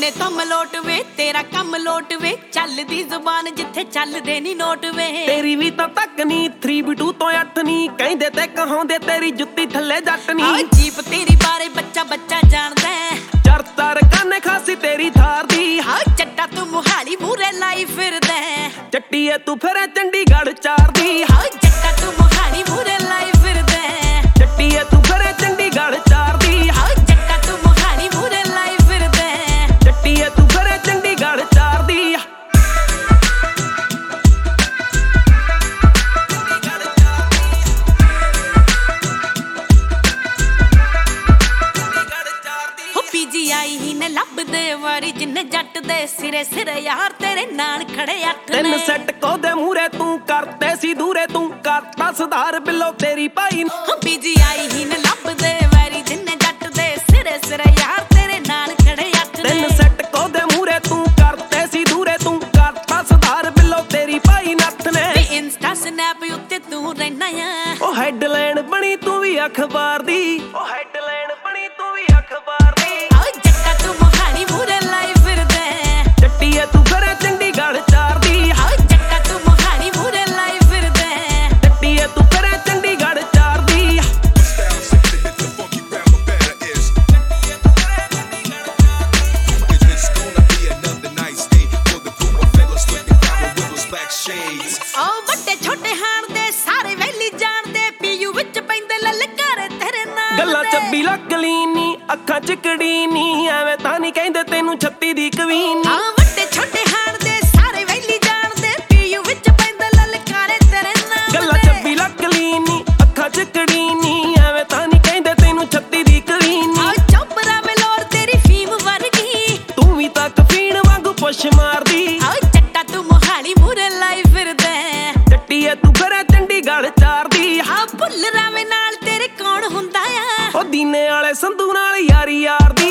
ਇੰਨੇ ਤੋਂ ਮਲੋਟ ਵੇ ਤੇਰਾ ਕੰਮ ਲੋਟ ਵੇ ਚੱਲਦੀ ਜ਼ੁਬਾਨ ਜਿੱਥੇ ਚੱਲਦੇ ਨੀ ਨੋਟ ਵੇ ਤੇਰੀ ਵੀ ਤਾਂ ਤੱਕ ਨੀ 3B2 ਤੋਂ 8 ਨੀ ਕਹਿੰਦੇ ਤੇ ਕਹਾਉਂਦੇ ਤੇਰੀ ਜੁੱਤੀ ਥੱਲੇ ਜੱਟ ਨੀ ਜੀਪ ਤੇਰੀ ਬਾਰੇ ਬੱਚਾ ਬੱਚਾ ਜਾਣਦਾ ਚਰਤਾਰ ਕਾਨੇ ਖਾਸੀ ਤੇਰੀ ਥਾਰ ਦੀ ਚੱਟਾ ਤੂੰ ਮੁਹਾਲੀ ਮੂਰੇ ਲਾਈ ਫਿਰਦਾ ਚੱਟੀਏ ਤੂੰ ਫਿਰ ਚੰਡੀਗੜ੍ਹ ਚਾਰ ਦੀ ਚੱਟਾ ਤੂੰ ਮੁਹਾਲੀ ਮੂਰੇ ਲਾਈ ਫਿਰਦਾ ਚੱਟੀਏ ਤੂੰ ਫਿਰ ਚੰਡੀਗੜ੍ਹ ਚਾਰ ਦੀ ਚੱਟਾ ਤੂੰ ਮੁਹਾਲੀ ਮੂਰੇ ਲਾਈ ਫਿਰਦਾ ਚੱਟੀਏ ਤੂੰ ਫਿਰ ਚੰਡੀਗੜ੍ਹ ਚਾਰ ਦੀ PGI ਹੀ ਨੇ ਲੱਭਦੇ ਵਾਰੀ ਜਿੰਨੇ ਜੱਟ ਦੇ ਸਿਰੇ ਸਿਰੇ ਯਾਰ ਤੇਰੇ ਨਾਲ ਖੜੇ ਅੱਠ ਨੇ ਤਿੰਨ ਸੈੱਟ ਕੋਦੇ ਮੂਰੇ ਤੂੰ ਕਰਤੇ ਸੀ ਦੂਰੇ ਤੂੰ ਕਰਤਾ ਸੁਧਾਰ ਬਿੱਲੋ ਤੇਰੀ ਭਾਈ PGI ਹੀ ਨੇ ਲੱਭਦੇ ਵਾਰੀ ਜਿੰਨੇ ਜੱਟ ਦੇ ਸਿਰੇ ਸਿਰੇ ਯਾਰ ਤੇਰੇ ਨਾਲ ਖੜੇ ਅੱਠ ਨੇ ਤਿੰਨ ਸੈੱਟ ਕੋਦੇ ਮੂਰੇ ਤੂੰ ਕਰਤੇ ਸੀ ਦੂਰੇ ਤੂੰ ਕਰਤਾ ਸੁਧਾਰ ਬਿੱਲੋ ਤੇਰੀ ਭਾਈ ਨੱਥ ਨੇ ਇੰਸਟਾ ਸਨੈਪ ਉੱਤੇ ਤੂੰ ਰਹਿਣਾ ਆ ਉਹ ਹੈਡਲਾਈਨ ਬਣੀ ਤੂੰ ਵੀ ਅਖਬਾਰ ਦੀ ਉਹ ਹੈਡਲਾਈਨ ਬਣੀ ਤੂੰ ਵੀ ਅਖਬਾਰ ਦੀ ਜੱਟਾ ਤੂੰ ਮੁਹਾਲੀ ਮੂਰੇ ਲਾਈ ਫਿਰਦਾ ਚੱਟੀਏ ਤੂੰ ਫਿਰ ਚੰਡੀਗੜ੍ਹ ਚਾਰ ਦੀ ਜੱਟਾ ਤੂੰ ਮੁਹਾਲੀ ਮੂਰੇ ਲਾਈ ਫਿਰਦਾ ਚੱਟੀਏ ਤੂੰ ਫਿਰ ਚੰਡੀਗੜ੍ਹ ਚਾਰ ਦੀ ਵੱਡੇ ਛੋਟੇ ਹਾਣ ਦੇ ਸਾਰੇ ਵੈਲੀ ਜਾਣਦੇ ਪੀਯੂ ਵਿੱਚ ਪੈਂਦੇ ਲਲਕਾਰੇ ਤੇਰੇ ਨਾਲ ਗੱਲਾਂ 26 ਲੱਖ ਲੀਨੀ ਅੱਖਾਂ ਚ ਕੜੀਨੀ ਐਵੇਂ ਤਾਂ ਨਹੀਂ ਕਹਿੰਦੇ ਤੈਨੂੰ 36 ਦੀ ਕਵੀਨੀ ਵੱਡੇ ਛੋਟੇ ਹਾਣ ਦੇ ਸਾਰੇ ਵੈਲੀ ਜਾਣਦੇ ਪੀਯੂ ਵਿੱਚ ਪੈਂਦੇ ਲਲਕਾਰੇ ਤੇਰੇ ਨਾਲ ਗੱਲਾਂ 26 ਲੱਖ ਲੀਨੀ ਅੱਖਾਂ ਚ ਕੜੀਨੀ ਐਵੇਂ ਤਾਂ ਨਹੀਂ ਕਹਿੰਦੇ ਤੈਨੂੰ 36 ਦੀ ਕਵੀਨੀ ਚੋਪਰਾ ਮਲੋਰ ਤੇਰੀ ਫੀਮ ਵਰਗੀ ਤੂੰ ਵੀ ਤਾਂ ਕਫੀਣ ਵਾਂਗੂ ਪੁੱਛ ਮਾਰਦੀ ਚੱਟਾ ਤੂੰ ਮੁਹਾਲੀ ਮੂਰੇ ਲਾਈ ਫਿਰਦਾ ਚੱਟੀਏ ਤੂੰ ਫਿਰ ਚੰਡੀਗੜ੍ਹ ਚਾਰ ਦੀ ਭੁੱਲ ਰਾਵੇਂ ਨਾਲ ਤੇਰੇ ਕੌਣ ਹੁੰਦਾ ਆ ਉਹ ਦੀਨੇ ਵਾਲੇ ਸੰਧੂ ਨਾਲ ਯਾਰੀ ਯਾਰ ਦੀ